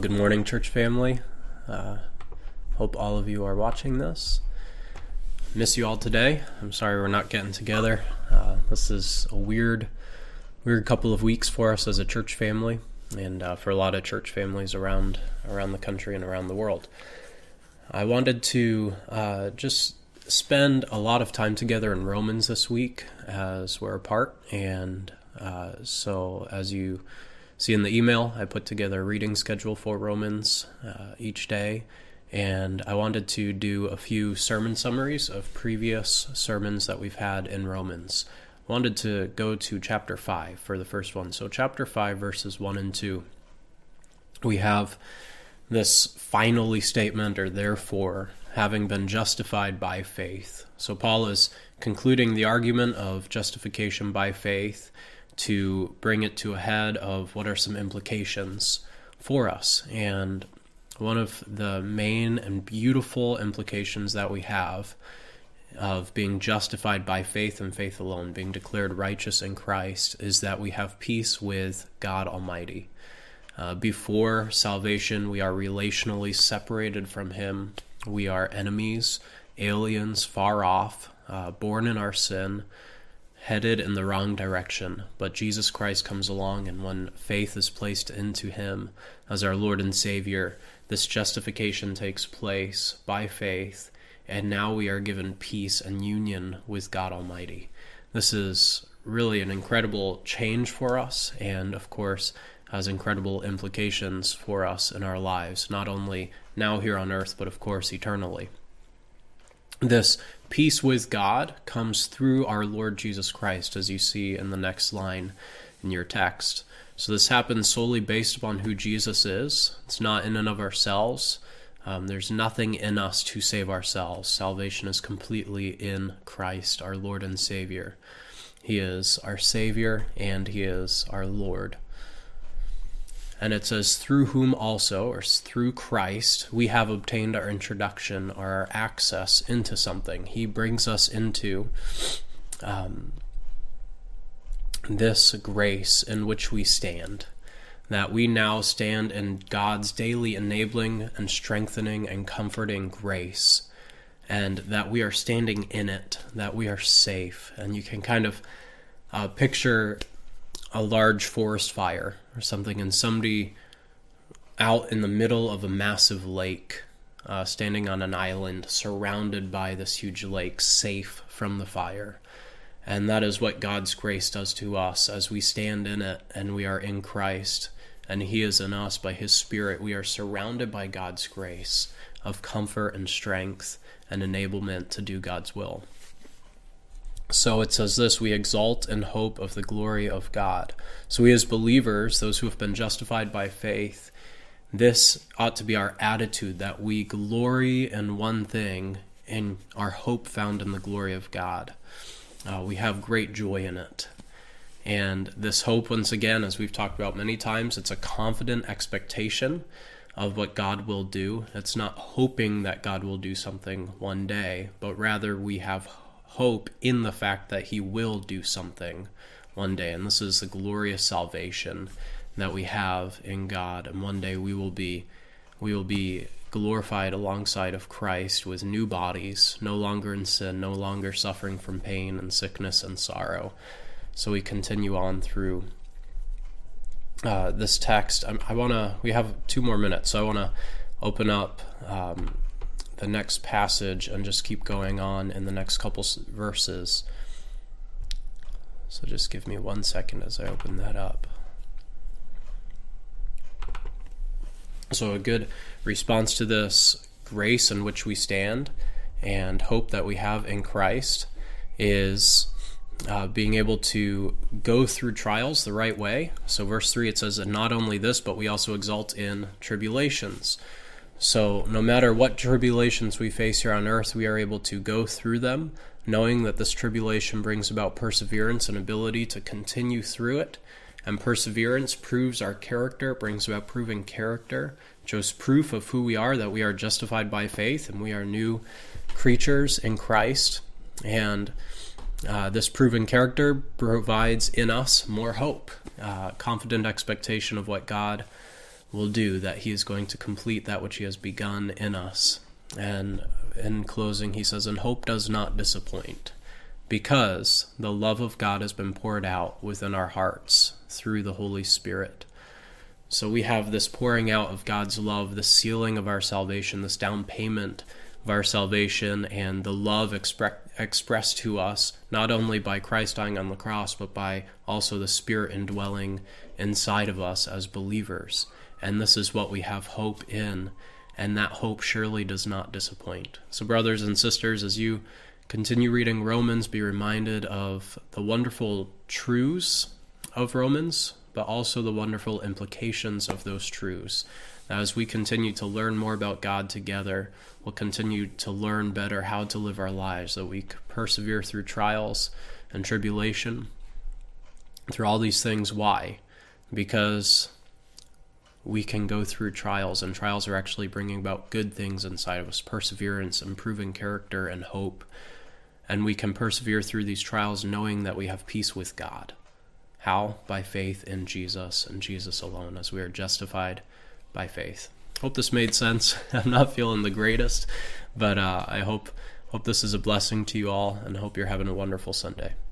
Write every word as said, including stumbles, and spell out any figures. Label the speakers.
Speaker 1: Good morning, church family. Uh, hope all of you are watching this. Miss you all today. I'm sorry we're not getting together. Uh, this is a weird, weird couple of weeks for us as a church family, and uh, for a lot of church families around around the country and around the world. I wanted to uh, just spend a lot of time together in Romans this week as we're apart, and uh, so as you see in the email, I put together a reading schedule for Romans uh, each day, and I wanted to do a few sermon summaries of previous sermons that we've had in Romans. I wanted to go to chapter five for the first one. So chapter five, verses one and two, we have this finally statement, or therefore, having been justified by faith. So Paul is concluding the argument of justification by faith to bring it to a head of what are some implications for us. And one of the main and beautiful implications that we have of being justified by faith and faith alone, being declared righteous in Christ, is that we have peace with God Almighty. Uh, before salvation, we are relationally separated from Him. We are enemies, aliens, far off, uh, born in our sin, headed in the wrong direction. But Jesus Christ comes along, and when faith is placed into Him as our Lord and Savior, this justification takes place by faith, and now we are given peace and union with God Almighty. This is really an incredible change for us, and of course has incredible implications for us in our lives, not only now here on earth, but of course eternally. This peace with God comes through our Lord Jesus Christ, as you see in the next line in your text. So this happens solely based upon who Jesus is. It's not in and of ourselves. Um, there's nothing in us to save ourselves. Salvation is completely in Christ, our Lord and Savior. He is our Savior, and He is our Lord. And it says, through whom also, or through Christ, we have obtained our introduction, or our access into something. He brings us into um, this grace in which we stand, that we now stand in God's daily enabling and strengthening and comforting grace, and that we are standing in it, that we are safe. And you can kind of uh, picture a large forest fire or something, and somebody out in the middle of a massive lake, uh, standing on an island surrounded by this huge lake, safe from the fire. And that is what God's grace does to us as we stand in it and we are in Christ and He is in us by His Spirit. We are surrounded by God's grace of comfort and strength and enablement to do God's will. So it says this, we exalt in hope of the glory of God. So we as believers, those who have been justified by faith, this ought to be our attitude, that we glory in one thing, in our hope found in the glory of God. Uh, we have great joy in it. And this hope, once again, as we've talked about many times, it's a confident expectation of what God will do. It's not hoping that God will do something one day, but rather we have hope in the fact that He will do something one day. And this is the glorious salvation that we have in God. And one day we will be we will be glorified alongside of Christ with new bodies, no longer in sin, no longer suffering from pain and sickness and sorrow. So we continue on through uh, this text. I, I want to, we have two more minutes, so I want to open up um, the next passage and just keep going on in the next couple verses. So just give me one second as I open that up. So a good response to this grace in which we stand and hope that we have in Christ is uh, being able to go through trials the right way. So verse three, it says that not only this, but we also exult in tribulations. So no matter what tribulations we face here on earth, we are able to go through them, knowing that this tribulation brings about perseverance and ability to continue through it. And perseverance proves our character, brings about proving character, shows proof of who we are, that we are justified by faith and we are new creatures in Christ. And uh, this proven character provides in us more hope, uh, confident expectation of what God will do, that he is going to complete that which he has begun in us. And in closing, he says, and hope does not disappoint, because the love of God has been poured out within our hearts through the Holy Spirit. So we have this pouring out of God's love, the sealing of our salvation, this down payment of our salvation, and the love expre- expressed to us, not only by Christ dying on the cross, but by also the Spirit indwelling inside of us as believers. And this is what we have hope in, and that hope surely does not disappoint. So brothers and sisters, as you continue reading Romans, be reminded of the wonderful truths of Romans, but also the wonderful implications of those truths. Now, as we continue to learn more about God together, we'll continue to learn better how to live our lives, that we persevere through trials and tribulation, through all these things. Why? Because we can go through trials, and trials are actually bringing about good things inside of us, perseverance, improving character, and hope. And we can persevere through these trials knowing that we have peace with God. How? By faith in Jesus and Jesus alone, as we are justified by faith. Hope this made sense. I'm not feeling the greatest, but uh, I hope hope this is a blessing to you all, and hope you're having a wonderful Sunday.